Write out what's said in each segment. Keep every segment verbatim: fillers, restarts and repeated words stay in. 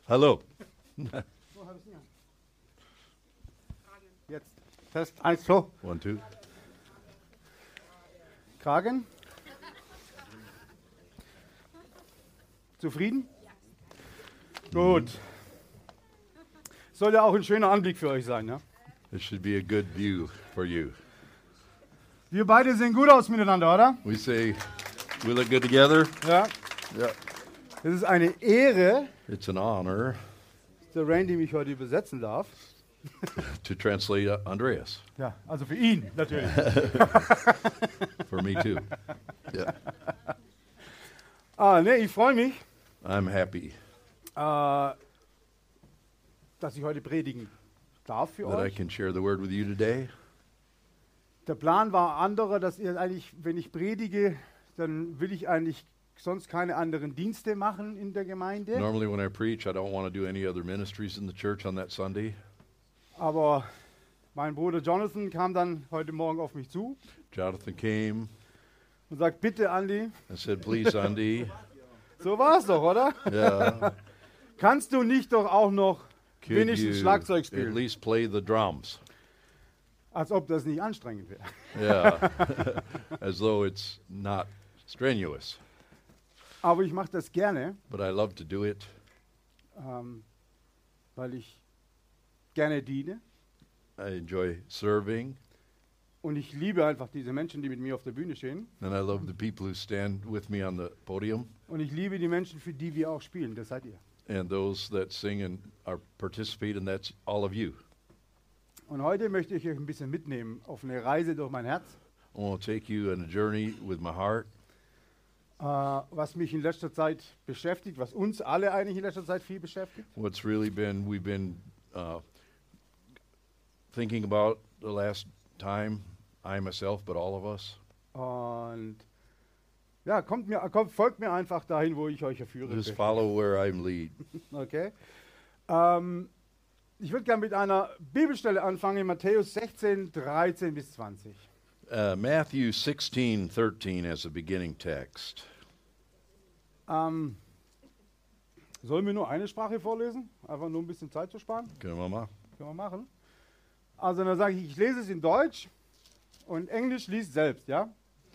Hallo. Jetzt. Test eins, so. One, two. Kragen. Zufrieden? Gut. Soll ja auch ein schöner Anblick für euch sein, ja? This should be a good view for you. Wir beide sehen gut aus miteinander, oder? We say we look good together. Ja. Yeah. Es ist eine Ehre, It's an honor dass der Randy mich heute übersetzen darf. to translate uh, Andreas. Ja, also für ihn natürlich. For me too. Yeah. Ah, ne, ich freue mich, I'm happy äh, dass ich heute predigen darf für that I euch. can share the word with you today. Der Plan war anderer, dass ihr eigentlich, wenn ich predige, dann will ich eigentlich sonst keine anderen Dienste machen in der Gemeinde. Normally when I preach, I don't want to do any other ministries in the church on that Sunday. Aber mein Bruder Jonathan kam dann heute Morgen auf mich zu Jonathan came und sagt, bitte Andy, and said, please, Andy, so war es doch, oder? yeah, Kannst du nicht doch auch noch could wenigstens you Schlagzeug at spielen? least play the drums? Als ob das nicht anstrengend wäre. Yeah, as though it's not strenuous. Aber ich mache das gerne, But I love to do it ähm, weil ich gerne diene. I enjoy serving, Und ich liebe einfach diese Menschen, die mit mir auf der Bühne stehen. and I love the people who stand with me on the podium Und ich liebe die Menschen, für die wir auch spielen. Das seid ihr. and those that sing and are participate, and that's all of you. Und heute möchte ich euch ein bisschen mitnehmen auf eine Reise durch mein Herz, I want to take you on a journey with my heart, äh, was mich in letzter Zeit beschäftigt, was uns alle eigentlich in letzter Zeit viel beschäftigt. what's really been, we've been uh, thinking about the last time, I myself, but all of us. Und ja, kommt mir, kommt, folgt mir einfach dahin, wo ich euch führe. Just follow where I'm lead. Okay. Ähm, ich würde gerne mit einer Bibelstelle anfangen, in Matthäus sechzehn, dreizehn bis zwanzig. Uh, Matthew sixteen thirteen as a beginning text. Ähm, sollen wir nur eine Sprache vorlesen? Einfach nur ein bisschen Zeit zu sparen? Können wir mal? Können wir machen. Also dann sage ich, ich lese es in Deutsch und Englisch liest selbst, ja?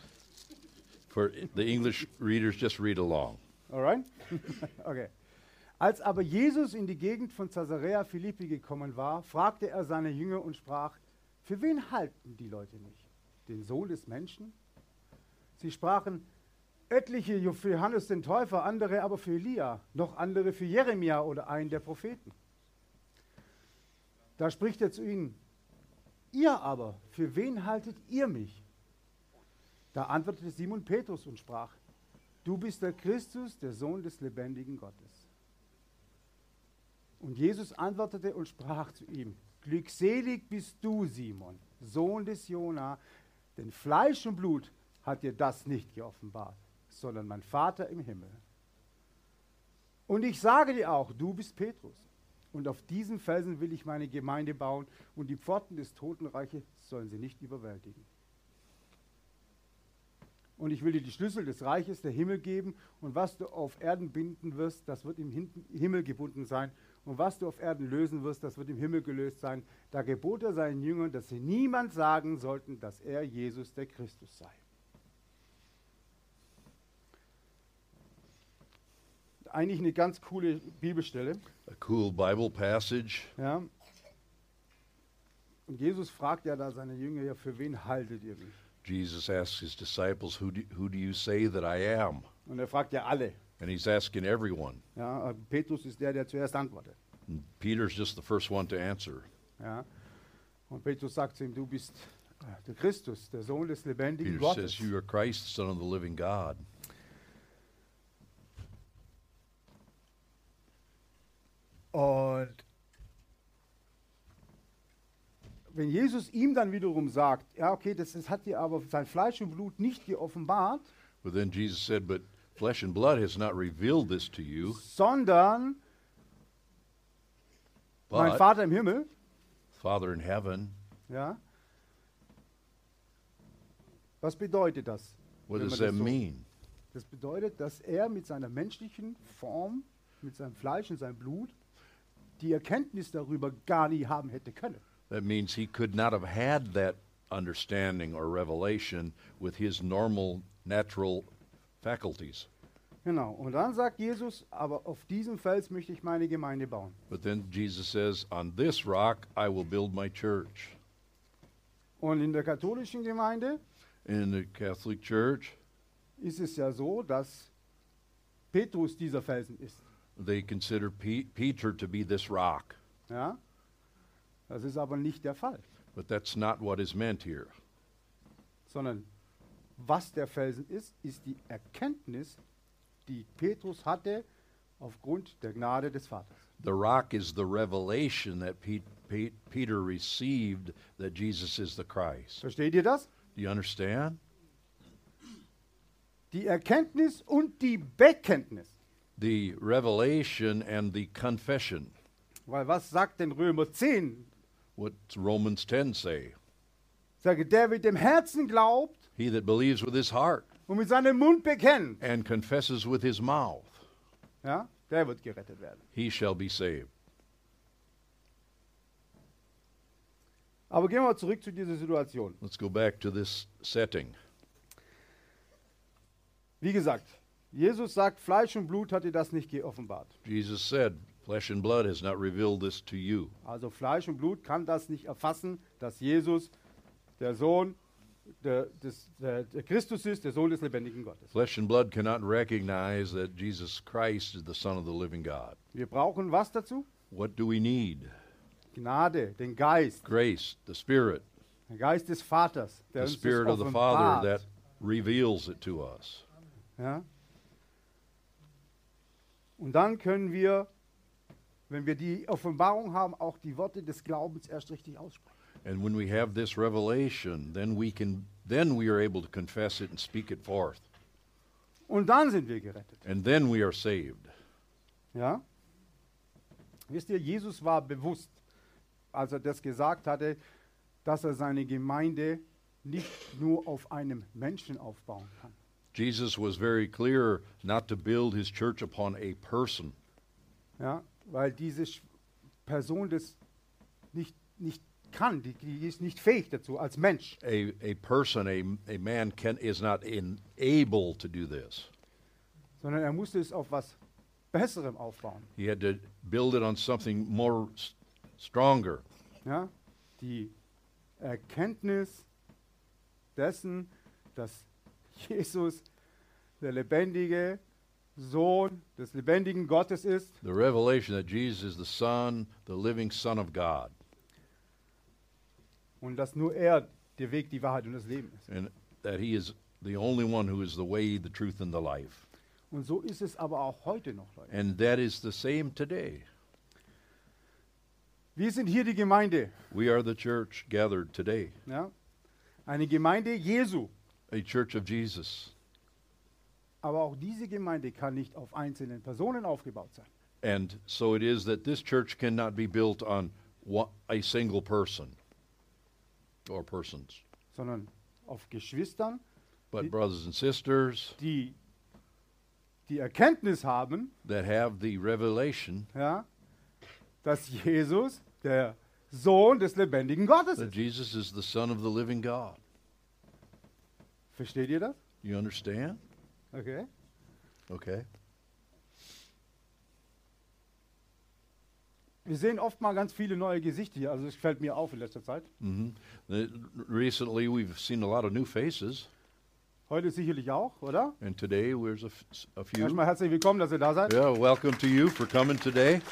For the English readers, just read along. Alright? Okay. Als aber Jesus in die Gegend von Caesarea Philippi gekommen war, fragte er seine Jünger und sprach, für wen halten die Leute mich? Den Sohn des Menschen? Sie sprachen, etliche für Johannes den Täufer, andere aber für Elia, noch andere für Jeremia oder einen der Propheten. Da spricht er zu ihnen, ihr aber, für wen haltet ihr mich? Da antwortete Simon Petrus und sprach, du bist der Christus, der Sohn des lebendigen Gottes. Und Jesus antwortete und sprach zu ihm, glückselig bist du, Simon, Sohn des Jona, denn Fleisch und Blut hat dir das nicht geoffenbart, sondern mein Vater im Himmel. Und ich sage dir auch, du bist Petrus, und auf diesen Felsen will ich meine Gemeinde bauen, und die Pforten des Totenreiches sollen sie nicht überwältigen. Und ich will dir die Schlüssel des Reiches der Himmel geben, und was du auf Erden binden wirst, das wird im Hin- Himmel gebunden sein, und was du auf Erden lösen wirst, das wird im Himmel gelöst sein. Da gebot er seinen Jüngern, dass sie niemand sagen sollten, dass er Jesus der Christus sei. Eigentlich eine ganz coole Bibelstelle. A cool Bible passage. Ja. Und Jesus fragt ja da seine Jünger, ja, für wen haltet ihr mich? Jesus asks his disciples, who do, who do you say that I am? Und er fragt ja alle. And he's asking everyone. Ja, aber Petrus ist der, der zuerst antwortet. And Peter's just the first one to answer. Ja. Und Petrus sagt zu ihm, du bist äh, der Christus, der Sohn des lebendigen Peter Gottes. says, you are Christ, the Son of the living God. Und wenn Jesus ihm dann wiederum sagt, ja okay, das, das hat dir aber sein Fleisch und Blut nicht geoffenbart, But then Jesus said, but flesh and blood has not revealed this to you, sondern mein but Vater im Himmel, Father in heaven. ja. Was bedeutet das? What wenn does man that das so- mean? Das bedeutet, dass er mit seiner menschlichen Form, mit seinem Fleisch und seinem Blut die Erkenntnis darüber gar nie haben hätte können. That means he could not have had that understanding or revelation with his normal, natural faculties. Genau. Und dann sagt Jesus, aber auf diesem Fels möchte ich meine Gemeinde bauen. But then Jesus says, on this rock I will build my church. Und in der katholischen Gemeinde In the Catholic Church, ist es ja so, dass Petrus dieser Felsen ist. they consider Pe- Peter to be this rock. Ja? Das ist aber nicht der Fall, But that's not what is meant here. sondern was der Felsen ist, ist die Erkenntnis, die Petrus hatte aufgrund der Gnade des Vaters. The rock is the revelation that Pe- Pe- Peter received that Jesus is the Christ. Versteht ihr das? Do you understand? Die Erkenntnis und die Bekenntnis. The revelation and the confession. Weil was sagt denn Römer zehn? What's Romans ten say? Sage, der mit dem Herzen glaubt He that believes with his heart und mit seinem Mund bekennt, and confesses with his mouth, ja, der wird gerettet werden. he shall be saved. Aber gehen wir zurück zu dieser Situation. Let's go back to this setting. Wie gesagt, Jesus sagt, Fleisch und Blut hat dir das nicht geoffenbart. Jesus said, flesh and blood has not revealed this to you. Also Fleisch und Blut kann das nicht erfassen, dass Jesus der Sohn der, des, der, der Christus ist, der Sohn des lebendigen Gottes. Flesh and blood cannot recognize that Jesus Christ is the Son of the living God. Wir brauchen was dazu? What do we need? Gnade, den Geist, Grace, the Spirit, den Geist des Vaters, der the uns Spirit das of the Father offenbart. that reveals it to us. Ja? Und dann können wir, wenn wir die Offenbarung haben, auch die Worte des Glaubens erst richtig aussprechen. And when we have this revelation, then we can then we are able to confess it and speak it forth. Und dann sind wir gerettet. And then we are saved. Ja? Wisst ihr, Jesus war bewusst, als er das gesagt hatte, dass er seine Gemeinde nicht nur auf einem Menschen aufbauen kann. Jesus was very clear not to build his church upon a person, Ja? Weil diese Sch- Person das nicht, nicht kann, die, die ist nicht fähig dazu als Mensch. a, a person, a, a man can is not in, able to do this. Sondern er musste es auf was Besserem aufbauen. He had to build it on something more s- stronger. Ja? Die Erkenntnis dessen, dass Jesus der lebendige Sohn des lebendigen Gottes ist The revelation that Jesus is the Son, the living Son of God, und dass nur er der Weg, die Wahrheit und das Leben ist. and that he is the only one who is the way, the truth, and the life. Und so ist es aber auch heute noch, Leute. And that is the same today. Wir sind hier die Gemeinde, We are the church gathered today, ja? Eine Gemeinde Jesu. a church of Jesus. Aber auch diese Gemeinde kann nicht auf einzelnen Personen aufgebaut sein, And so it is that this church cannot be built on one, a single person or persons, sondern auf Geschwistern, but Die- brothers and sisters die die Erkenntnis haben, that have the revelation ja, dass Jesus der Sohn des lebendigen Gottes that ist. Jesus is the Son of the living God. Versteht ihr das? You understand? Okay. Okay. Wir sehen oft mal ganz viele neue Gesichter hier, also das fällt mir auf in letzter Zeit. hmm Recently, we've seen a lot of new faces, Heute sicherlich auch, oder? and today there's a, f- a few. Erstmal herzlich willkommen, dass ihr da seid. Yeah, welcome to you for coming today.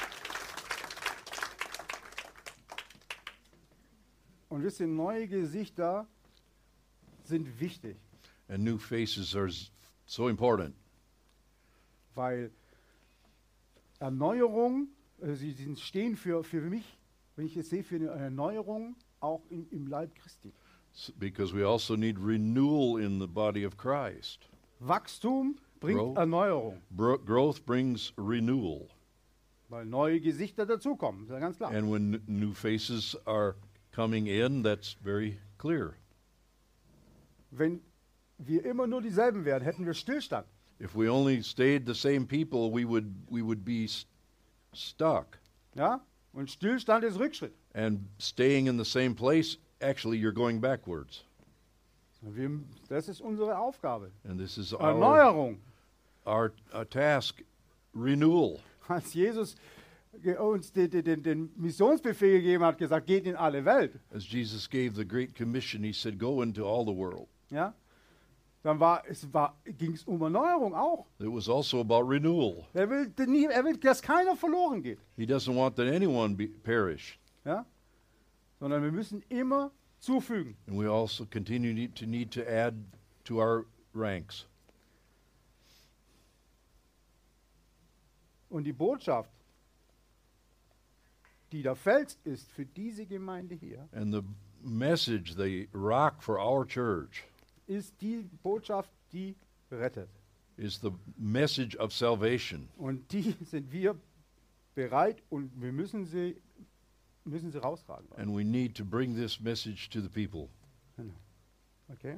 Und wisst ihr, neue Gesichter sind wichtig, And new faces are s- so important weil Erneuerung, äh, sie, sie stehen für, für mich, wenn ich es sehe, für eine Erneuerung auch im, im Leib Christi. s- because we also need renewal in the body of Christ. Wachstum bringt Bro. Erneuerung, Bro- growth brings renewal. weil neue Gesichter dazukommen, ist ja ganz klar. And when n- new faces are coming in, that's very clear. Wenn wir immer nur dieselben wären, hätten wir Stillstand. If we only stayed the same people, we would we would be s- stuck. Ja? Und Stillstand ist Rückschritt. And staying in the same place, actually, you're going backwards. Wir, das ist unsere Aufgabe. And this is our, Erneuerung. our uh, task, renewal. Als Jesus ge- uns den, den, den Missionsbefehl gegeben hat, gesagt, geht in alle Welt. As Jesus gave the Great Commission, he said, go into all the world. Ja? Dann war, es war, ging es um Erneuerung auch. It was also about renewal. Er will, denn nie- er will, dass keiner verloren geht. He doesn't want that anyone be, perish. Ja? Sondern wir müssen immer zufügen. And we also continue need- to need to add to our ranks. Und die Botschaft, die der Fels ist für diese Gemeinde hier, And the message, the rock for our church, ist die Botschaft, die rettet. is the message of salvation. Und die sind wir bereit und wir müssen sie, müssen sie raustragen. And we need to bring this message to the people. Okay?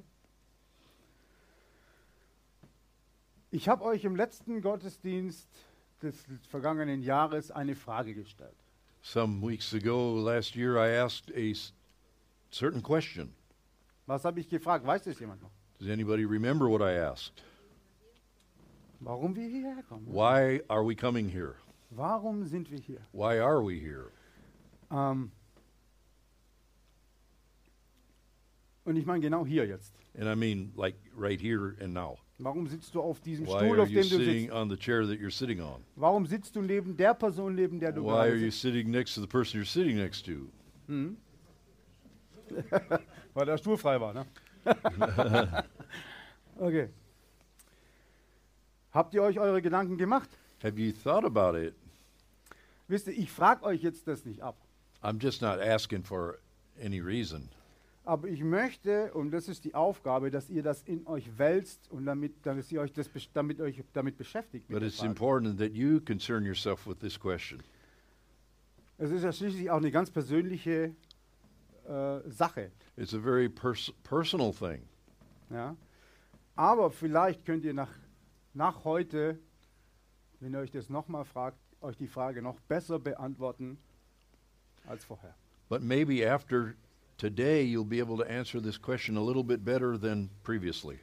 Ich habe euch im letzten Gottesdienst des vergangenen Jahres eine Frage gestellt. Some weeks ago, last year, I asked a s- certain question. Was habe ich gefragt? Weiß das jemand noch? Does anybody remember what I asked? Warum wir hierher kommen? Why are we coming here? Warum sind wir hier? Why are we here? Ähm, und ich meine genau hier jetzt. And I mean, like right here and now. Warum sitzt du auf diesem Why Stuhl, are auf you dem du sitting sitzt? on the chair that you're sitting on? Warum sitzt du neben der Person, neben der du Why are gerade you sitzt? sitting next to the person you're sitting next to? Weil der Stuhl frei war, ne? Okay. Habt ihr euch eure Gedanken gemacht? Have you thought about it? Wisst ihr, ich frage euch jetzt das nicht ab. I'm just not asking for any reason. Aber ich möchte, und das ist die Aufgabe, dass ihr das in euch wälzt und damit, dass ihr euch das, besch- damit, euch damit beschäftigt. Mit But der it's Frage. important that you concern yourself with this question. Es ist ja schließlich auch eine ganz persönliche äh, Sache. It's a very pers- personal thing. Ja? Aber vielleicht könnt ihr nach, nach heute, wenn ihr euch das nochmal fragt, euch die Frage noch besser beantworten als vorher. But maybe after today, you'll be able to answer this question a little bit better than previously.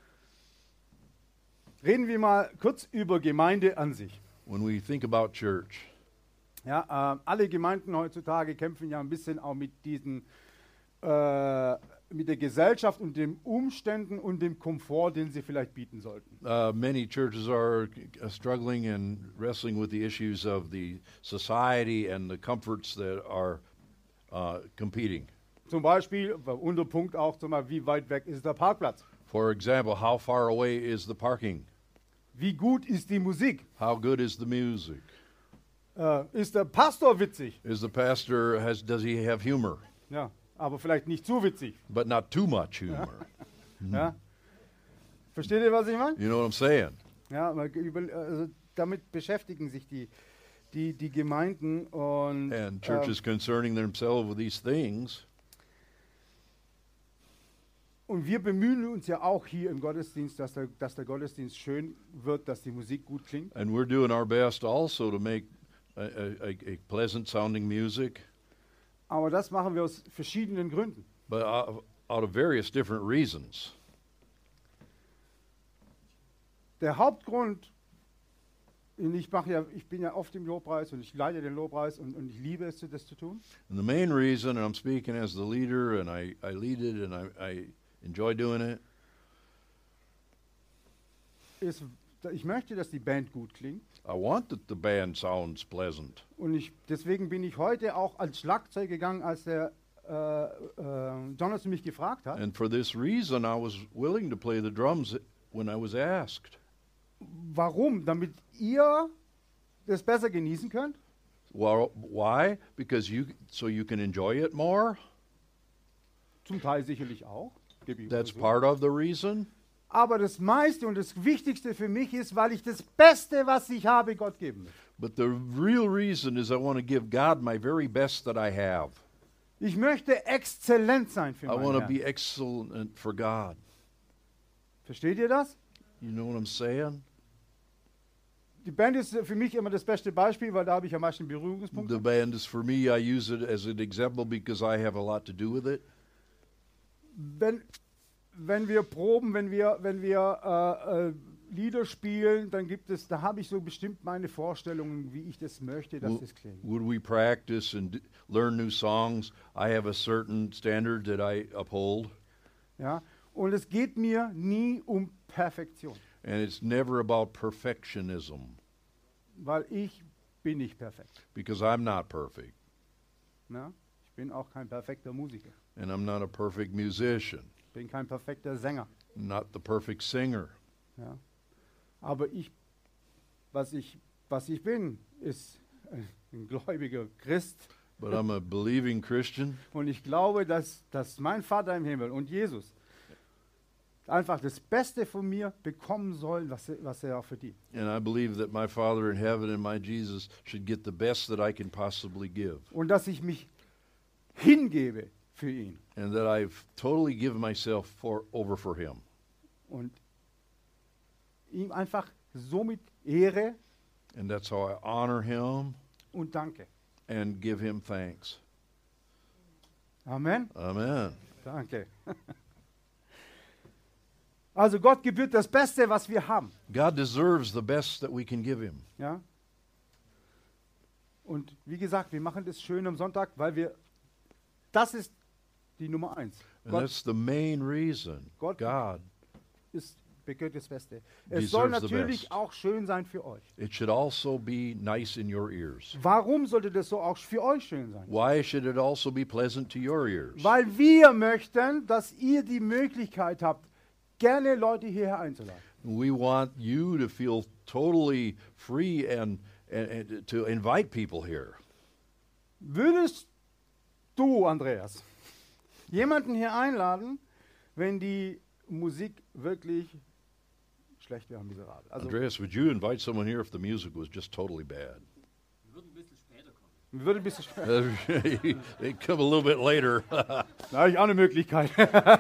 Reden wir mal kurz über Gemeinde an sich. When we think about church, Ja, äh, alle Gemeinden heutzutage kämpfen ja ein bisschen auch mit diesen, äh, mit der Gesellschaft und den Umständen und dem Komfort, den sie vielleicht bieten sollten. uh, many churches are uh, struggling and wrestling with the issues of the society and the comforts that are uh, competing. Zum Beispiel, unter Punkt auch, zum Beispiel, wie weit weg ist der Parkplatz? For example, how far away is the parking? Wie gut ist die Musik? How good is the music? Äh, ist der Pastor witzig? Is the pastor has does he have humor, Ja, aber vielleicht nicht zu witzig. but not too much humor? Ja? Versteht ihr, was ich meine? You know what I'm saying? Ja, weil über, also damit beschäftigen sich die, die, die Gemeinden und And churches concerning themselves with these things. Und wir bemühen uns ja auch hier im Gottesdienst, dass der, dass der Gottesdienst schön wird, dass die Musik gut klingt. And we're doing our best also to make a, a, a- a pleasant sounding music, Aber das machen wir aus verschiedenen Gründen. but out of, out of various different reasons. Der Hauptgrund, und ich, mache ja, ich bin ja oft im Lobpreis und ich leite den Lobpreis und, und ich liebe es, das zu tun, And the main reason, and I'm speaking as the leader, and I, I lead it, and I, I enjoy doing it, ist, ich möchte, dass die Band gut klingt. I want that the band sounds pleasant. Und ich, deswegen bin ich heute auch als Schlagzeug gegangen, als der äh, äh, Jonathan mich gefragt hat. And for this reason, I was willing to play the drums when I was asked. Warum? Damit ihr das besser genießen könnt? Well, why? Because you, so you can enjoy it more? Zum Teil sicherlich auch. Gebe ich That's zu. part of the reason. Aber das meiste und das Wichtigste für mich ist, weil ich das Beste, was ich habe, Gott geben möchte. But the real reason is I want to give God my very best that I have. Ich möchte exzellent sein für I want meinen to Herrn. be excellent for God. Versteht ihr das? You know what I'm saying? die Band ist für mich immer das beste Beispiel, weil da habe ich am meisten Berührungspunkte. The band is for me, I use it as an example because I have a lot to do with it. Wenn, wenn wir proben, wenn wir, wenn wir äh, äh, Lieder spielen, dann gibt es, da habe ich so bestimmt meine Vorstellungen, wie ich das möchte, dass W- das klingt. Would we practice and d- learn new songs? I have a certain standard that I uphold, Ja? Und es geht mir nie um Perfektion, and it's never about perfectionism weil ich bin nicht perfekt. because I'm not perfect, Ne? Ich bin auch kein perfekter Musiker. and I'm not a perfect musician, Ich bin kein perfekter Sänger. not the perfect singer. Ja? Aber ich, was ich, was ich bin, ist ein gläubiger Christ. But I'm a believing Christian, Und ich glaube, dass, dass mein Vater im Himmel und Jesus einfach das Beste von mir bekommen sollen, was er, was er auch verdient. and I believe that my Father in heaven and my Jesus should get the best that I can possibly give, Und dass ich mich hingebe für ihn. and that I've totally given myself for, over for Him. Und ihm einfach somit Ehre And that's how I honor Him und danke. and give Him thanks. Amen. Amen. Danke. Also Gott gebührt das Beste, was wir haben. God deserves the best that we can give Him. Ja? Und wie gesagt, wir machen das schön am Sonntag, weil wir, das ist die Nummer eins. And Gott that's the main reason. God- God. ist, begehrt das Beste. Es soll Deserves the natürlich best. auch schön sein für euch. It should also be nice in your ears. Warum sollte das so auch für euch schön sein? Why should it also be pleasant to your ears? Weil wir möchten, dass ihr die Möglichkeit habt, gerne Leute hierher einzuladen. We want you to feel totally free and, and, and to invite people here. Würdest du, Andreas, jemanden hier einladen, wenn die Musik wirklich schlecht wäre, miserabel? Also Andreas, would you invite someone here if the music was just totally bad? Wir würden ein bisschen später kommen. würde ein bisschen schwer. They come a little bit later. Da habe ich auch eine Möglichkeit.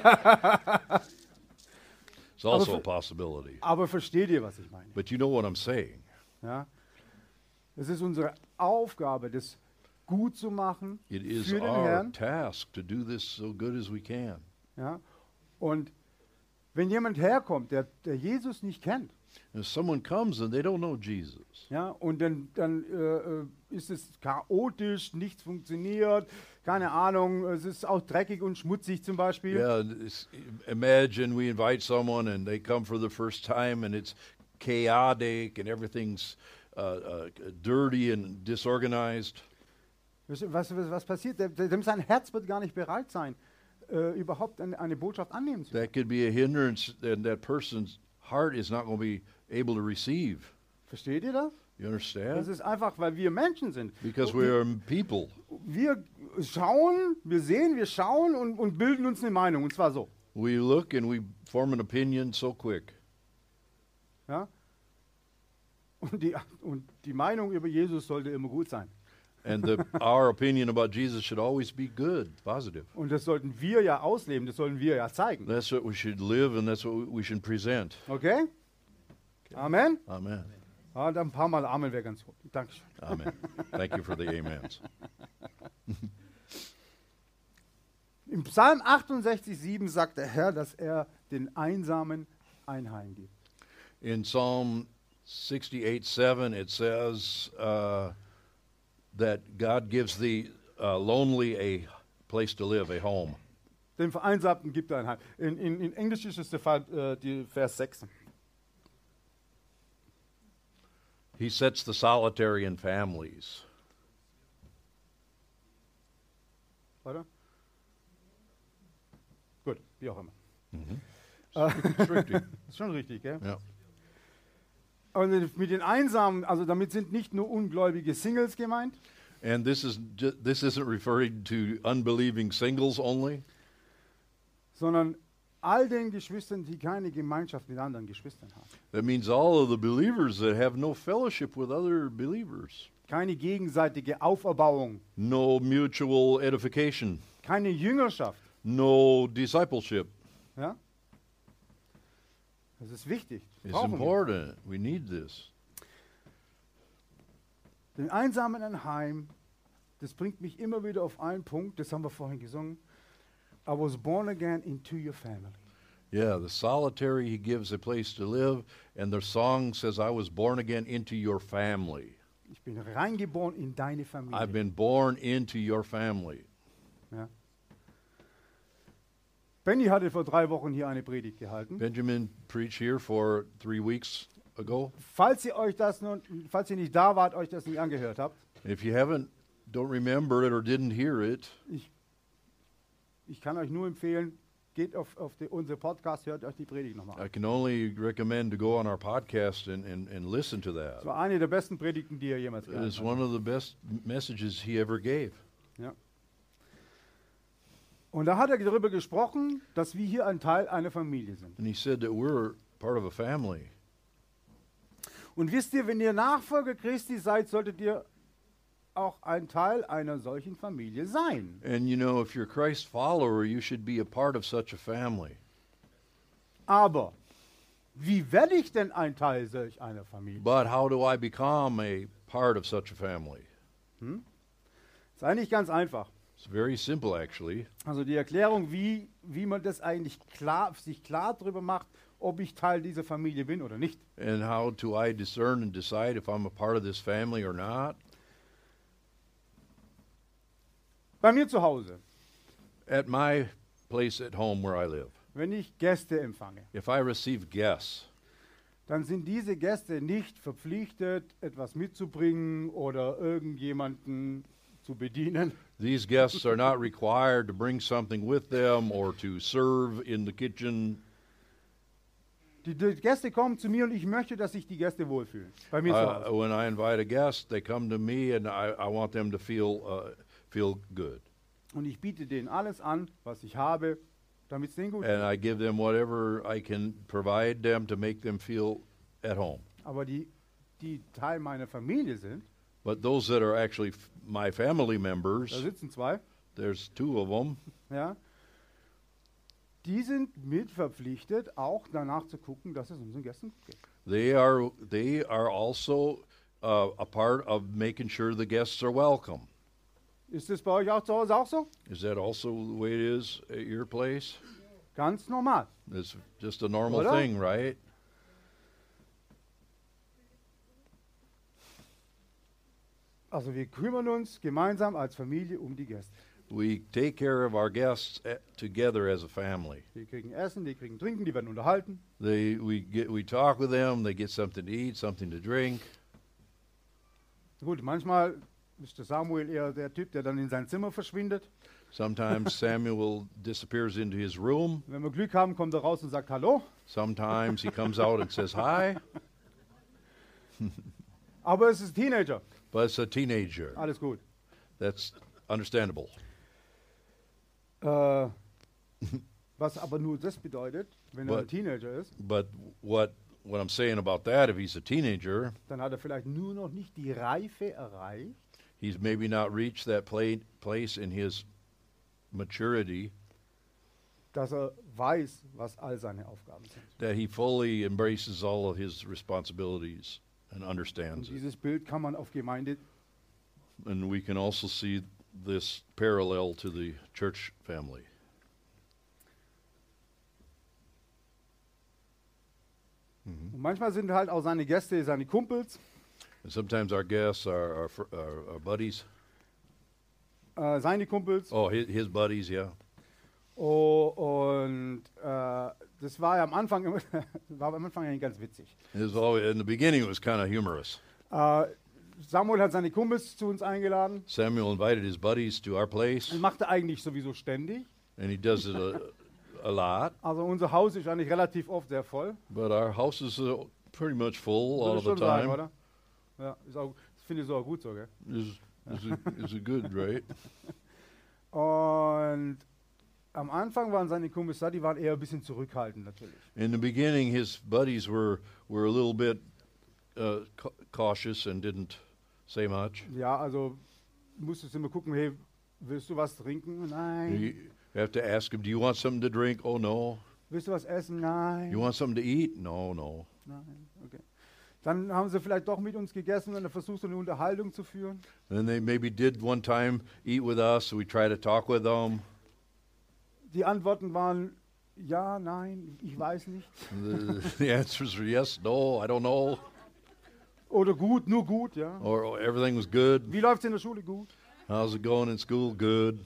It's also für- a possibility. Aber versteht ihr, was ich meine? But you know what I'm saying. Ja? Es ist unsere Aufgabe, das gut zu machen It is für den our Herrn. task to do this so good as we can. Ja? Und wenn jemand herkommt, der, der Jesus nicht kennt, And if someone comes and they don't know Jesus, ja, und dann, dann äh, äh, ist es chaotisch, nichts funktioniert, keine Ahnung, es ist auch dreckig und schmutzig zum Beispiel. yeah, it's, imagine we invite someone and they come for the first time and it's chaotic and everything's uh, uh, dirty and disorganized. Was, was, was passiert? Der- der- Dem sein Herz wird gar nicht bereit sein, äh, überhaupt eine, eine Botschaft annehmen zu können. That could be a hindrance, and that person's heart is not going to be able to receive. Versteht ihr das? You Das understand? ist einfach, weil wir Menschen sind. Because wir, we are people. wir schauen, wir sehen, wir schauen und, und bilden uns eine Meinung. Und zwar so. We look and we form an opinion so quick. Ja? Und, die, und die Meinung über Jesus sollte immer gut sein. And the, our opinion about Jesus should always be good, positive. Und das sollten wir ja ausleben, das sollen wir ja zeigen. That's what we should live and that's what we should present. Okay? Amen? Amen. Ja, und ein paar Mal Amen wäre ganz gut. Dankeschön. Amen. Thank you for the amens. Im Psalm achtundsechzig, sieben sagt der Herr, dass er den Einsamen ein Heim gibt. In Psalm sixty-eight seven, it says uh, that God gives the uh, lonely a place to live, a home. Den Vereinsamten gibt er ein Heim. In, in, in Englisch ist es der Fall, äh, die Vers sechs. He sets the solitary in families. Oder? Gut, wie auch immer. It's richtig. Ist schon richtig, gell? Yeah. Und mit den Einsamen, also damit sind nicht nur ungläubige Singles gemeint, And this is ju- this isn't referring to unbelieving singles only. sondern all den Geschwistern, die keine Gemeinschaft mit anderen Geschwistern haben. That means all of the believers that have no fellowship with other believers, Keine gegenseitige Auferbauung, no mutual edification, keine Jüngerschaft. no discipleship. Ja? Das ist wichtig. It's Brauchen wir. important. We need this. Den Einsamen ein Heim, das bringt mich immer wieder auf einen Punkt, das haben wir vorhin gesungen. I was born again into your family. Yeah, the solitary, he gives a place to live, and the song says, I was born again into your family. Ich bin reingeboren in deine Familie. I've been born into your family. Ja. Benny hatte vor drei Wochen hier eine Predigt gehalten. Benjamin preached here for three weeks ago. Falls ihr euch das nun, falls ihr nicht da wart, euch das nicht angehört habt, If you haven't, don't remember it or didn't hear it, ich, ich kann euch nur empfehlen, geht auf, auf die, unsere Podcast, hört euch die Predigt nochmal I an. can only recommend to go on our podcast and, and, and listen to Das that. war eine der besten Predigten, die er jemals It gehalten is hat. one of the best messages he ever gave. Ja. Und da hat er darüber gesprochen, dass wir hier ein Teil einer Familie sind. And he said that we're part of a family. Und wisst ihr, wenn ihr Nachfolger Christi seid, solltet ihr auch ein Teil einer solchen Familie sein. And you know, if you're a Christ follower, you should be a part of such a family. Aber wie werde ich denn ein Teil solch einer Familie? But how do I become a part of such a family? Ist eigentlich ganz einfach. It's very simple, actually. Also die Erklärung, wie, wie man das eigentlich klar, sich klar darüber macht, ob ich Teil dieser Familie bin oder nicht. And how do I discern and decide if I'm a part of this family or not? Bei mir zu Hause, At my place at home where I live, wenn ich Gäste empfange, if I receive guests, dann sind diese Gäste nicht verpflichtet, etwas mitzubringen oder irgendjemanden zu bedienen. these guests are not required to bring something with them or to serve in the kitchen. Die, die Gäste kommen zu mir und ich möchte, dass sich die Gäste wohlfühlen. Bei mir zu Uh, Hause. when I invite a guest, they come to me and I, I want them to feel, uh, feel good. Und ich biete denen alles an, was ich habe, damit es denen gut geht. And I give them whatever I can provide them to make them feel at home. Aber die, die Teil meiner Familie sind, But those that are actually f- my family da members, sitzen zwei, there's two of them, ja, die sind mitverpflichtet, auch danach zu gucken, dass es unseren Gästen gut geht. they are, they are also uh, a part of making sure the guests are welcome. Ist das bei euch auch zu Hause auch so? Is that also the way it is at your place? Ganz normal. It's just a normal Oder? thing, right? Also wir kümmern uns gemeinsam als Familie um die Gäste. We take care of our guests a- together as a family. Die kriegen Essen, die kriegen Trinken, die werden unterhalten. They, we, get, we talk with them, they get something to eat, something to drink. Gut, manchmal ist der Samuel eher der Typ, der dann in sein Zimmer verschwindet. Sometimes Samuel disappears into his room. Wenn wir Glück haben, kommt er raus und sagt Hallo. Sometimes he comes out and says hi, Aber es ist Teenager. but it's a teenager. Alles gut. That's understandable. Äh, was aber nur das bedeutet, wenn er ein But- Teenager ist, But what, what I'm saying about that, if he's a teenager, dann hat er vielleicht nur noch nicht die Reife erreicht, he's maybe not reached that pla- place in his maturity dass er weiß, was all seine Aufgaben sind. that he fully embraces all of his responsibilities and Und understands it. dieses Bild kann man auf Gemeinde, And we can also see this parallel to the church family. und manchmal sind halt auch seine Gäste, seine Kumpels, And sometimes our guests are our, fr- our, our buddies. äh, seine Kumpels. Oh, his, his buddies, yeah. Oh, und äh, das war ja am Anfang immer, war am Anfang eigentlich ganz witzig. It was always, in the beginning, it was kind of humorous. Äh, Samuel hat seine Kumpels zu uns eingeladen Samuel invited his buddies to our place, und machte eigentlich sowieso ständig. and he does it a, a lot. Also unser Haus ist eigentlich relativ oft sehr voll. But our house is uh, pretty much full all Würde of ich the schon sagen, time. oder? Ja, ist auch, das finde ich so auch gut so, gell? Is is it, is it good, right? Und am Anfang waren seine Kumpels da, die waren eher ein bisschen zurückhaltend natürlich. In the beginning, his buddies were were a little bit uh, ca- cautious and didn't say much. Ja, also musstest du immer gucken, hey, willst du was trinken? Nein. You have to ask him, "Do you want something to drink?" "Oh no." Willst du was essen? Nein. "You want something to eat?" "No, no." Nein, okay. Dann haben sie vielleicht doch mit uns gegessen und dann versuchst du eine Unterhaltung zu führen. And they maybe did one time eat with us, so we try to talk with them. Die Antworten waren ja, nein, ich weiß nicht. The, the answers were yes, no, I don't know, Oder gut, nur gut, ja. or, or everything was good. Wie läuft es in der Schule? Gut. How's it going in school? Good.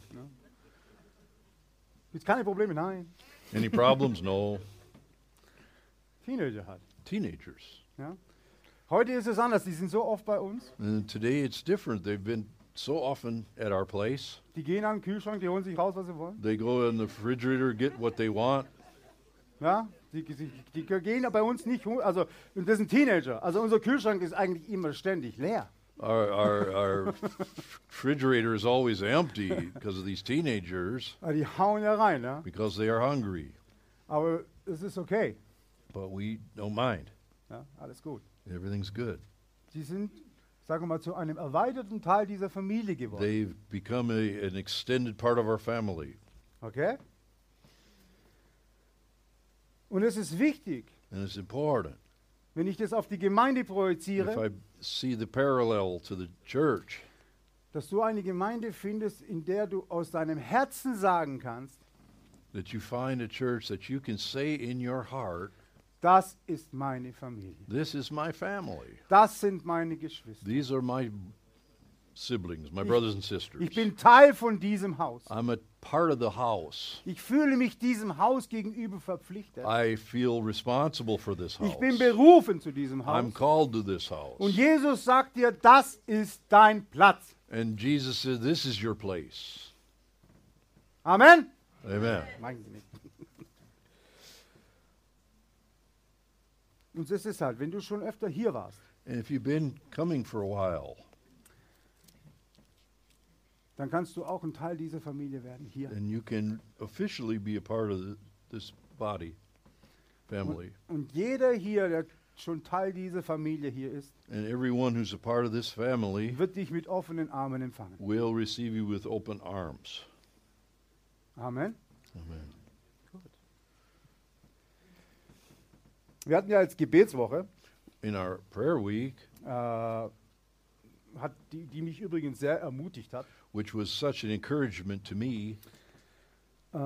Gibt's keine Probleme? Nein. Any problems? No. Teenager halt. Teenagers. Ja. Heute ist es anders, die sind so oft bei uns. And today it's different. They've been so often at our place. Die gehen an den Kühlschrank, die holen sich raus, was sie wollen. They go in the refrigerator, get what they want. Ja, die, die, die gehen bei uns nicht, hol- also und das sind Teenager. Also unser Kühlschrank ist eigentlich immer ständig leer. Our, our, our refrigerator is always empty because of these teenagers, Weil die hauen ja rein, ja. because they are hungry. Aber es ist okay. But we don't mind. Ja, alles gut. Everything's good. Die sind, sagen wir mal, zu einem erweiterten Teil dieser Familie geworden. They've become a, an extended part of our family. Okay? Und es ist wichtig, And it's important. wenn ich das auf die Gemeinde If projiziere, I see the parallel to the church, dass du eine Gemeinde findest, in der du aus deinem Herzen sagen kannst, that you find a church that you can say in your heart, das ist meine Familie. this is my family. Das sind meine Geschwister. These are my siblings, my brothers and sisters. Ich bin Teil von diesem Haus. I'm a part of the house. Ich fühle mich diesem Haus gegenüber verpflichtet. I feel responsible for this house. Ich bin berufen zu diesem I'm Haus. called to this house. Und Jesus sagt dir, das ist dein Platz. And Jesus said, this is your place. Amen. Amen. Meinen Sie nicht. Und das ist halt, wenn du schon öfter hier warst, And if you've been coming for a while, dann kannst du auch ein Teil dieser Familie werden, hier. then you can officially be a part of the, this body, family. Und jeder hier, der schon Teil dieser Familie hier ist, And everyone who's a part of this family wird dich mit offenen Armen empfangen. will receive you with open arms. Amen. Amen. Wir hatten ja als Gebetswoche, In our prayer week, äh, hat die, die mich übrigens sehr ermutigt hat, which was such an encouragement to me, äh,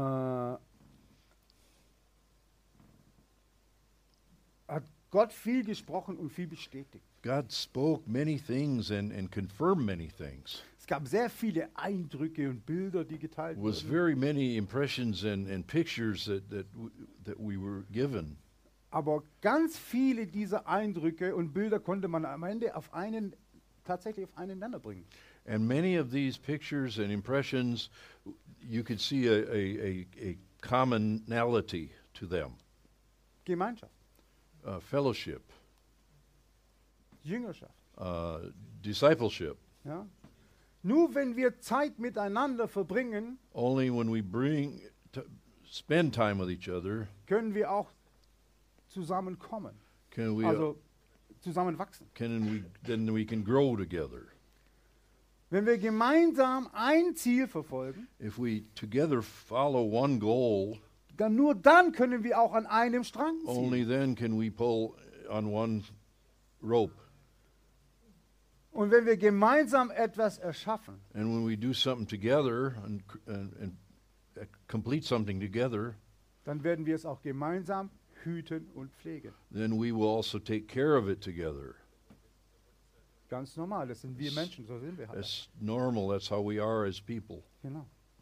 hat Gott viel gesprochen und viel bestätigt. God spoke many things and, and confirmed many things. Es gab sehr viele Eindrücke und Bilder, die geteilt It was wurden. very many impressions and, and pictures that, that, w- that we were given. Aber ganz viele dieser Eindrücke und Bilder konnte man am Ende auf einen, tatsächlich auf einen Nenner bringen. And many of these pictures and impressions, you could see a, a, a, a commonality to them. Gemeinschaft, Uh, fellowship, Jüngerschaft. uh, discipleship. Ja? Nur wenn wir Zeit miteinander verbringen, Only when we bring, t- spend time with each other, können wir auch zusammenkommen, can we, uh, also zusammenwachsen. can we, then we can grow together. Wenn wir gemeinsam ein Ziel verfolgen, If we together follow one goal, dann nur dann können wir auch an einem Strang only ziehen. then can we pull on one rope. Und wenn wir gemeinsam etwas erschaffen, And when we do something together and, c- and, and uh, complete something together, dann werden wir es auch gemeinsam hüten und pflegen. then we will also take care of it together. Ganz normal, das sind wir Menschen, so sind wir halt. That's normal. That's how we are as people. Genau.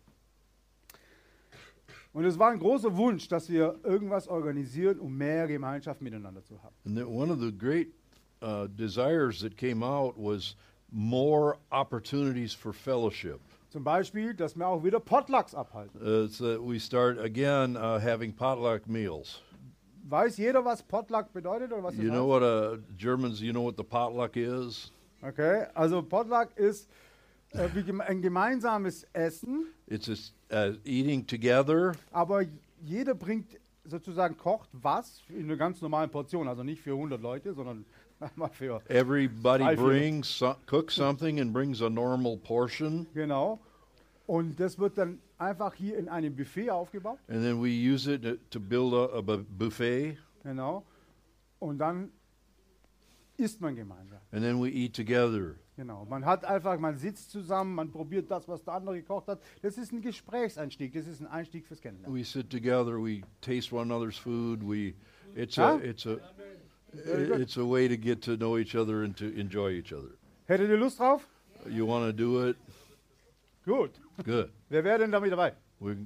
Und es war ein großer Wunsch, dass wir irgendwas organisieren, um mehr Gemeinschaft miteinander zu haben. And that one of the great uh, desires that came out was more opportunities for fellowship. Zum Beispiel, dass wir auch wieder Potlucks abhalten. Uh, so that we start again uh, having potluck meals. Weiß jeder, was Potluck bedeutet oder was das You know heißt? what uh, Germans? You know what the potluck is? Okay, also Potluck ist äh, wie geme ein gemeinsames Essen, It's a s uh, eating together. aber jeder bringt sozusagen kocht was in einer ganz normalen Portion, also nicht für hundert Leute, sondern mal für Everybody Drei, vier. brings so- cooks something and brings a normal portion, genau. Und das wird dann einfach hier in einem Buffet aufgebaut, and then we use it to, to build a, a bu- buffet. genau. Und dann isst man gemeinsam. and then we eat together. Genau. Man hat einfach, man sitzt zusammen, man probiert das, was der andere gekocht hat. Das ist ein Gesprächseinstieg, das ist ein Einstieg fürs Kennenlernen. We sit together, we taste one another's food. We, it's Huh? a, it's a, Very good. it's a way to get to know each other and to enjoy each other. Hättet ihr Lust drauf? You want to do it? Gut. Good. Wer wäre denn damit dabei? We,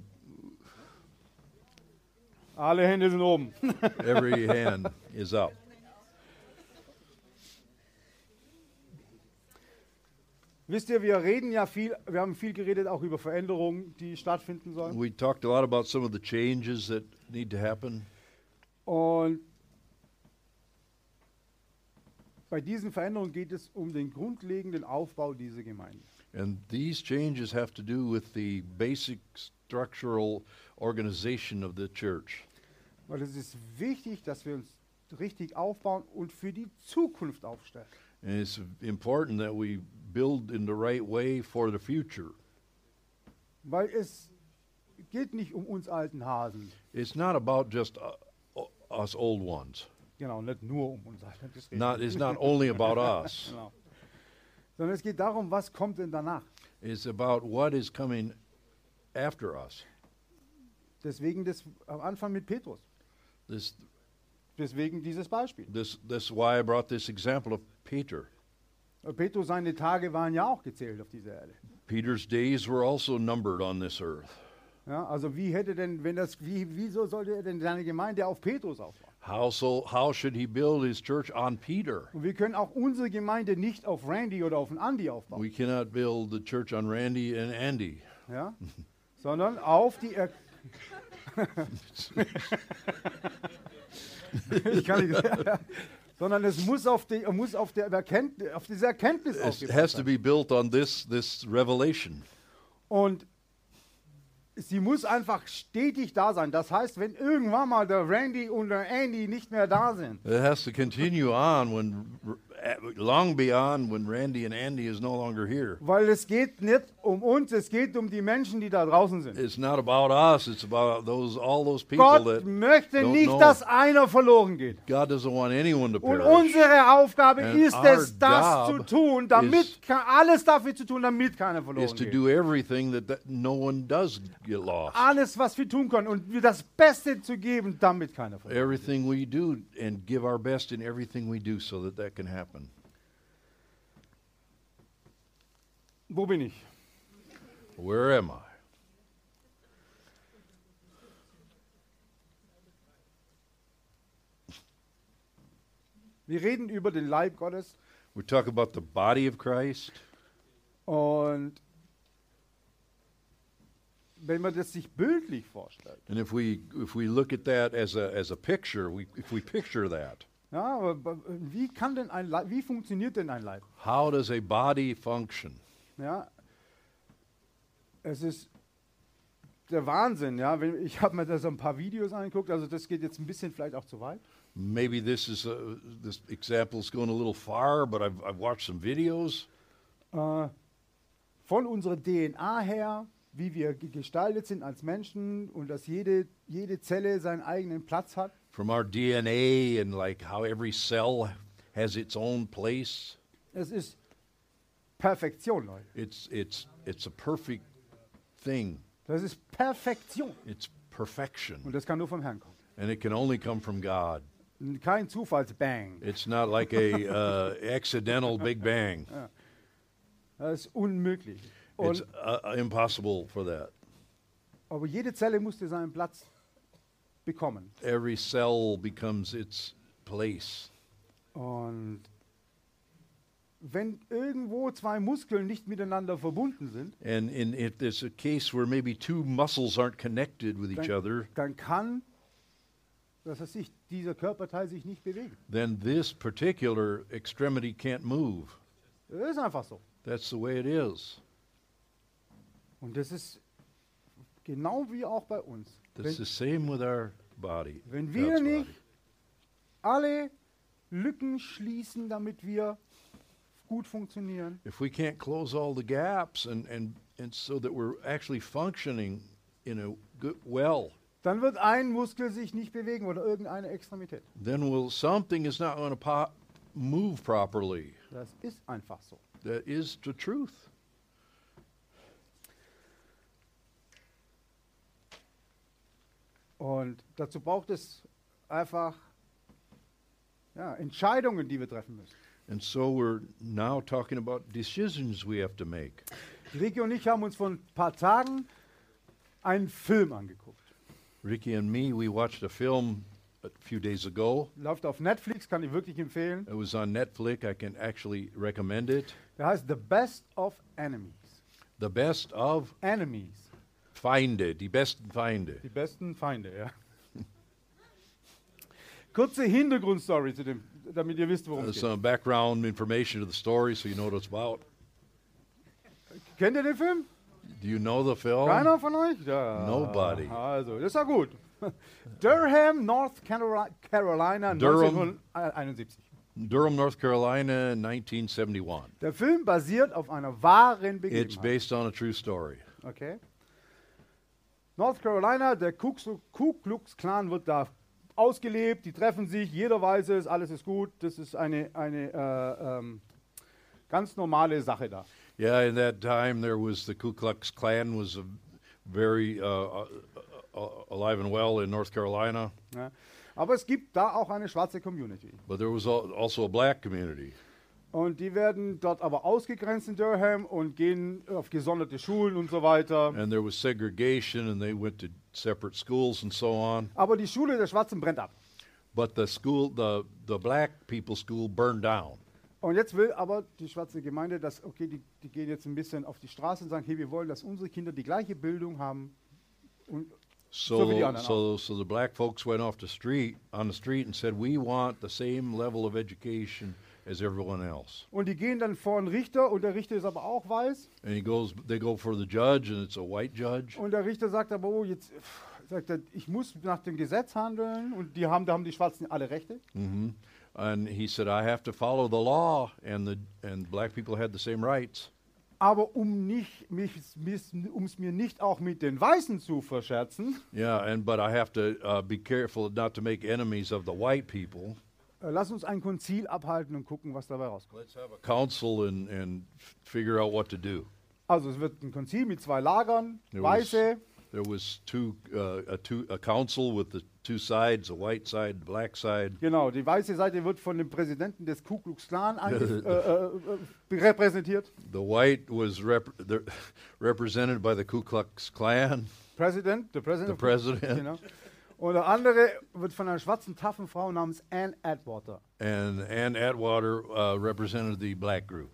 Alle Hände sind oben. every hand is up. Wisst ihr, wir reden ja viel, wir haben viel geredet auch über Veränderungen, die stattfinden sollen. We talked a lot about some of the changes that need to happen. Und bei diesen Veränderungen geht es um den grundlegenden Aufbau dieser Gemeinde. And these changes have to do with the basic structural organization of the church. Weil es ist wichtig, dass wir uns richtig aufbauen und für die Zukunft aufstellen. And it's important that we build in the right way for the future. Weil es geht nicht um uns alten Hasen. It's not about just uh, us old ones. Genau, nicht nur um uns alten. Das geht Not, nicht. it's not only about us. Genau. Sondern es geht darum, was kommt denn danach. It's about what is coming after us. Deswegen das am Anfang mit Petrus. This, Deswegen dieses Beispiel. this, this is why I brought this example of Peter. Petrus, seine Tage waren ja auch gezählt auf dieser Erde. Peter's days were also numbered on this earth. Ja, also wie hätte denn, wenn das, wie, wieso sollte er denn seine Gemeinde auf Petrus aufbauen? How so? How should he build his church on Peter? Und wir können auch unsere Gemeinde nicht auf Randy oder auf den Andy aufbauen, We cannot build the church on Randy and Andy. ja? Sondern auf die er ich kann nicht, sondern es muss auf, die, muss auf, der Erkenntnis, auf diese Erkenntnis It aufgebaut has to sein. be built on this this revelation. Und sie muss einfach stetig da sein. Das heißt, wenn irgendwann mal der Randy und der Andy nicht mehr da sind, It has to continue on when long beyond when Randy and Andy is no longer here. weil es geht nicht um uns, es geht um die Menschen, die da draußen sind. It's not about us, it's about those all those people Gott that möchte don't nicht, know. dass einer verloren geht. God doesn't want anyone to Und perish. unsere Aufgabe And ist our es, das zu job tun, damit is- ka- alles dafür zu tun, damit keiner Is verloren to geht. do everything that, that no one does get lost. Alles, was wir tun können und wir das Beste zu geben, damit keiner verloren Everything we do and give our best in everything we do so that that can happen. geht. Wo bin ich? Where am I? Wir reden über den Leib Gottes We talk about the body of Christ. und wenn man das sich bildlich vorstellt, And if we if we look at that as a as a picture, we if we picture that, ja, aber b- wie kann denn ein Leib, wie funktioniert denn ein Leib? how does a body function? Ja, es ist der Wahnsinn, ja. Wenn, ich habe mir da so ein paar Videos angeguckt, also das geht jetzt ein bisschen vielleicht auch zu weit. Maybe this is a, this example is going a little far, but I've I've watched some videos Äh, von unserer D N A her, wie wir ge- gestaltet sind als Menschen und dass jede, jede Zelle seinen eigenen Platz hat. from our D N A and like how every cell has its own place. Es ist Perfektion, Leute. It's it's it's a perfect thing. Das ist Perfektion. It's perfection, Und das kann nur vom Herrn kommen. and it can only come from God. Kein Zufallsbang. It's not like a uh, accidental Big Bang. Das ist unmöglich. It's Und, uh, impossible for that. aber jede Zelle musste seinen Platz bekommen. Every cell becomes its place. Und wenn irgendwo zwei Muskeln nicht miteinander verbunden sind, And in, if there's a case where maybe two muscles aren't connected with each dann, other, dann kann, was weiß ich, dieser Körperteil sich nicht bewegen. then this particular extremity can't move. Das ist einfach so. That's the way it is. Und das ist genau wie auch bei uns. That's the Wenn, same with our body. wenn wir God's nicht body. alle Lücken schließen, damit wir gut funktionieren, If we can't close all the gaps and, and, and so that we're actually functioning in a good well, dann wird ein Muskel sich nicht bewegen oder irgendeine Extremität. then will something is not going to pop move properly. Das ist einfach so. That is the truth. Und dazu braucht es einfach ja, Entscheidungen, die wir treffen müssen. And so we're now talking about decisions we have to make. Ricky und ich haben uns vor ein paar Tagen einen Film angeguckt. Ricky and me, we watched a film a few days ago. Läuft auf Netflix, kann ich wirklich empfehlen. It was on Netflix. I can actually recommend it. Der heißt The Best of Enemies. The Best of Enemies. Feinde, die besten Feinde. Die besten Feinde, ja. Kurze Hintergrundstory zu dem, damit ihr wisst, worum Uh, es geht. some background information to the story so you know what it's about. Kennt ihr den Film? Do you know the film? Keiner von euch? Ja. Nobody. Also, das ist ja gut. Durham, North Caroli- Carolina, Durham. neunzehnhunderteinundsiebzig. Durham, North Carolina, nineteen seventy-one. Der Film basiert auf einer wahren It's Begebenheit. based on a true story. Okay. North Carolina, der Ku Klux- Ku Klux Klan wird da ausgelebt, die treffen sich, jeder weiß es, alles ist gut. Das ist eine, eine äh, ähm, ganz normale Sache da. Yeah, in that time there was the Ku Klux Klan was a very uh, uh, uh, alive and well in North Carolina, Ja. Aber es gibt da auch eine schwarze Community. but there was al- also a black community. Und die werden dort aber ausgegrenzt in Durham und gehen auf gesonderte Schulen und so weiter. And there was segregation, and they went to separate schools and so on. Aber die Schule der Schwarzen brennt ab. But the school, the the black people's school, burned down. Und jetzt will aber die schwarze Gemeinde, dass, okay, die, die gehen jetzt ein bisschen auf die Straße und sagen, hey, wir wollen, dass unsere Kinder die gleiche Bildung haben. Und So, wie die anderen so, so the black folks went off the street on the street and said, "We want the same level of education as everyone else." Und die gehen dann vor einen Richter und der Richter ist aber auch weiß. And he goes, they go for the judge, and it's a white judge. Und der Richter sagt aber, oh, jetzt pff, sagt er, ich muss nach dem Gesetz handeln. Und die haben, da haben die Schwarzen alle Rechte. hmm And he said, "I have to follow the law," and the and black people had the same rights. Aber um nicht, mich, um es mir nicht auch mit den Weißen zu verscherzen, Yeah, and but I have to uh, be careful not to make enemies of the white people. äh, lass uns ein Konzil abhalten und gucken, was dabei rauskommt. Let's have a council and and f- figure out what to do. Also es wird ein Konzil mit zwei Lagern, There was, Weiße. there was two uh, a two a council with the two sides, a white side, black side. Genau, die weiße Seite wird von dem Präsidenten des Ku Klux Klan ange- äh, äh, äh, repräsentiert. The white was rep- the, represented by the Ku Klux Klan, President, der the President. president, Genau. Und der andere wird von einer schwarzen, taffen Frau namens Ann Atwater. and Ann Atwater uh, represented the black group,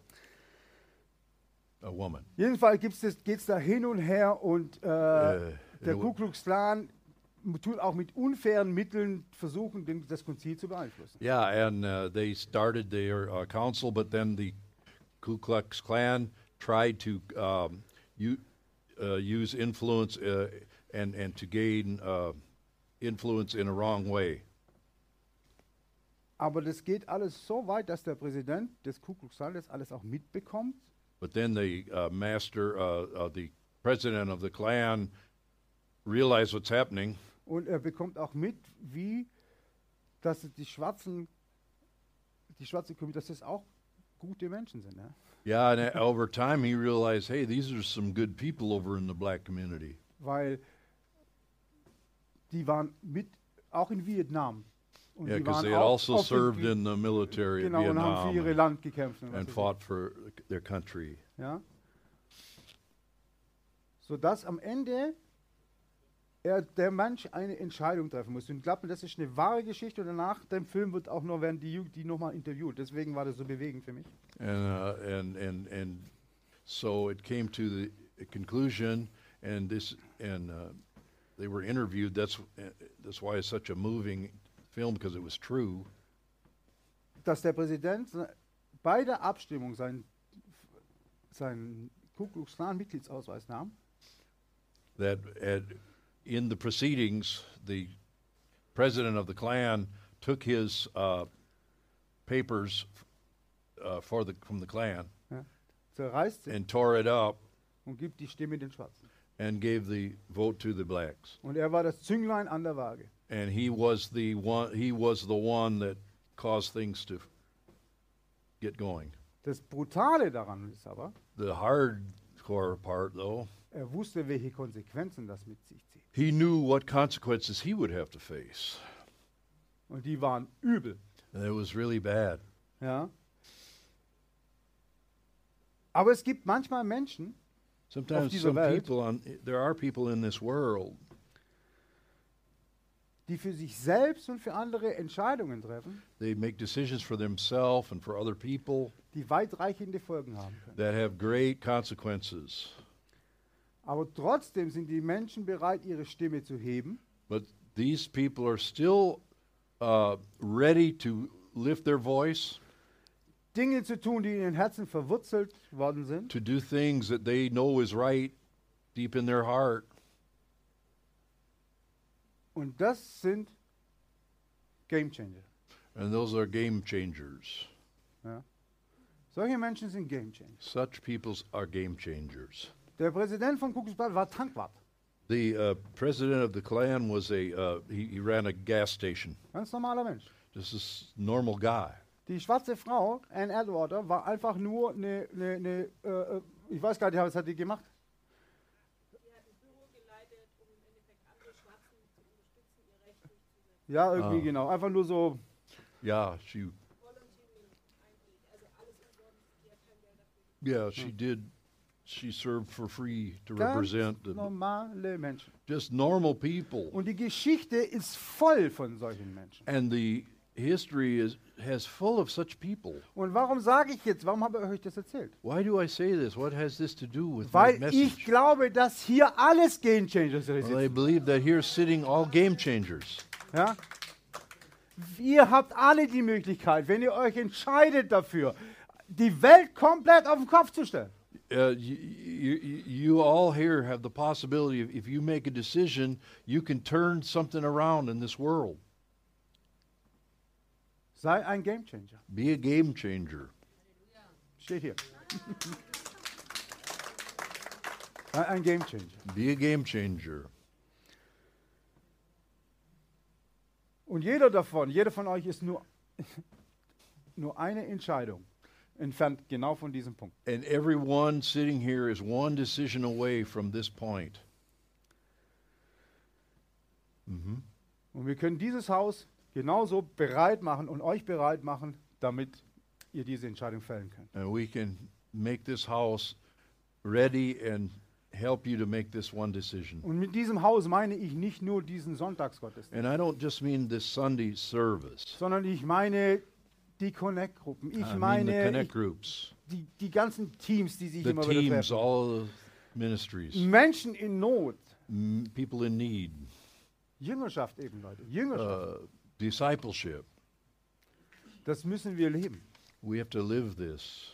a woman. Jedenfalls geht es da hin und her und äh, Äh, der äh, Ku Klux Klan tut auch mit unfairen Mitteln versuchen, den, das Konzil zu beeinflussen. Yeah, and uh, they started their uh, council, but then the Ku Klux Klan tried to um, u- uh, use influence uh, and and to gain uh, influence in a wrong way. Aber das geht alles so weit, dass der Präsident des Ku Klux Klan das alles auch mitbekommt. But then the uh, master, uh, uh, the president of the Klan, realized what's happening, Und er bekommt auch mit, wie dass die Schwarzen, die schwarze Community, dass das auch gute Menschen sind. Ja? yeah, and uh, over time he realized, hey, these are some good people over in the black community. Weil die waren mit, auch in Vietnam. Und Yeah, die because waren they had auch also auf den served Krie- in the military in genau, und haben für Vietnam ihre and, Land gekämpft. Und, was and weiß fought for their country. ich. Ja? Sodass am Ende er, der Mensch eine Entscheidung treffen muss. Und ich glaube, das ist eine wahre Geschichte und nach dem Film wird auch noch, werden die, Ju- die nochmal interviewt. Deswegen war das so bewegend für mich. And uh, and and and so it came to the conclusion, and this and uh, they were interviewed. That's uh, that's why it's such a moving film, because it was true. Dass der Präsident se- bei der Abstimmung seinen, seinen Ku Klux Klan Mitgliedsausweis nahm That at, in the proceedings, the president of the Klan took his uh, papers uh, for the from the Klan zerreißt sie and tore it up und gibt die Stimme den Schwarzen. and gave the vote to the blacks. Und er war das Zünglein an der Waage. And he was the one. He was the one that caused things to get going. Das Brutale daran ist aber, The hardcore part, though, er wusste, welche Konsequenzen das mit sich zieht. he knew what consequences he would have to face. Und die waren übel. And it was really bad. Ja. Aber es gibt manchmal Menschen, Sometimes dieser some Welt- people on there are people in this world die für sich selbst und für andere Entscheidungen treffen, they make decisions for themselves and for other people die weitreichende Folgen haben können. that have great consequences. Aber trotzdem sind die Menschen bereit, ihre Stimme zu heben, But these people are still uh, ready to lift their voice, Dinge zu tun, die in ihren Herzen verwurzelt worden sind. to do things that they know is right deep in their heart. Und das sind Game Changer. And those are game changers. Ja. Solche Menschen sind Game Changer. Such peoples are game changers. Der Präsident von Ku Klux Klan war Tankwart. The uh, president of the Klan was a, uh, he, he ran a gas station. Ganz normaler Mensch. Just a s- normal guy. Die schwarze Frau, Anne Atwater, war einfach nur eine, eine, eine äh, äh, ich weiß gar nicht, was hat die gemacht? Sie hat ein Büro geleitet, um im Endeffekt andere Schwarzen zu unterstützen, ihr Recht durchzusetzen. Ja, irgendwie Ah. genau. Einfach nur so, Yeah, she, Volunteering eigentlich, also alles umsonst, sie hat kein Geld dafür. yeah, she did, she served for free to ganz represent the, normale Menschen. just normal people. Und die Geschichte ist voll von solchen Menschen. And the history is has full of such people. Und warum sage ich jetzt, warum habe ich euch das erzählt? Why do I say this? What has this to do with my Weil ich message? glaube, dass hier alles Game Changer Well, I sind. believe that here sitting all game changers. Ja? Ihr habt alle die Möglichkeit, wenn ihr euch entscheidet dafür, die Welt komplett auf den Kopf zu stellen. Uh, you, you, you all here have the possibility, if, if you make a decision, you can turn something around in this world. Sei ein Game Changer. Be a game changer. Steht hier. Sei ein Game Changer. Be a game changer. Und jeder davon, jeder von euch ist nur, nur eine Entscheidung entfernt genau von diesem Punkt. And everyone sitting here is one decision away from this point. Mhm. Und wir können dieses Haus genauso bereit machen und euch bereit machen, damit ihr diese Entscheidung fällen könnt. And we can make this house ready and help you to make this one decision. Und mit diesem Haus meine ich nicht nur diesen Sonntagsgottesdienst, And I don't just mean this Sunday service. sondern ich meine die Connect-Gruppen. Ich I mean the meine connect ich, groups, die, die ganzen Teams, die sich the immer wieder teams, treffen. all the ministries, Menschen in Not. m- people in need, Jüngerschaft eben, Leute. Jüngerschaft. uh, discipleship. Das müssen wir leben. We have to live this.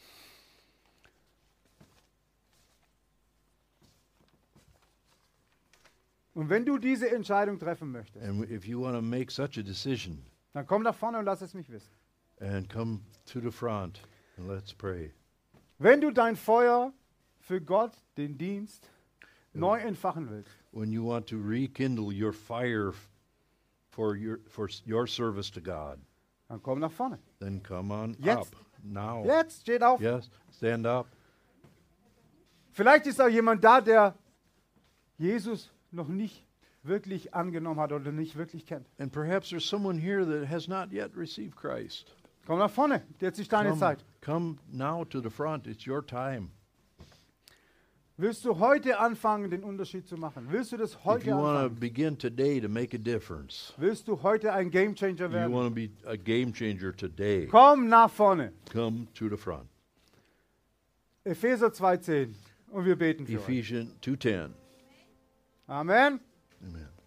Und wenn du diese Entscheidung treffen möchtest, And if you want to make such a decision, dann komm nach vorne und lass es mich wissen. and come to the front and let's pray. Wenn du dein Feuer für Gott, den Dienst, neu entfachen willst, When you want to rekindle your fire f- for your for s- your service to God, dann komm nach vorne. then come on Jetzt. up now. Jetzt, steht auf. Yes, stand up. Vielleicht ist auch jemand da, der Jesus noch nicht wirklich angenommen hat oder nicht wirklich kennt. And perhaps there's someone here that has not yet received Christ. Komm nach vorne. Jetzt ist deine Come, Zeit. come now to the front. It's your time. Willst du heute anfangen, den Unterschied zu machen? Willst du das If heute you want to anfangen? begin today to make a difference, Willst du heute ein Gamechanger you werden? want to be a game changer today, Komm nach vorne. come to the front. Epheser zwei zehn. Und wir beten für euch. Ephesians two ten. Amen. Amen.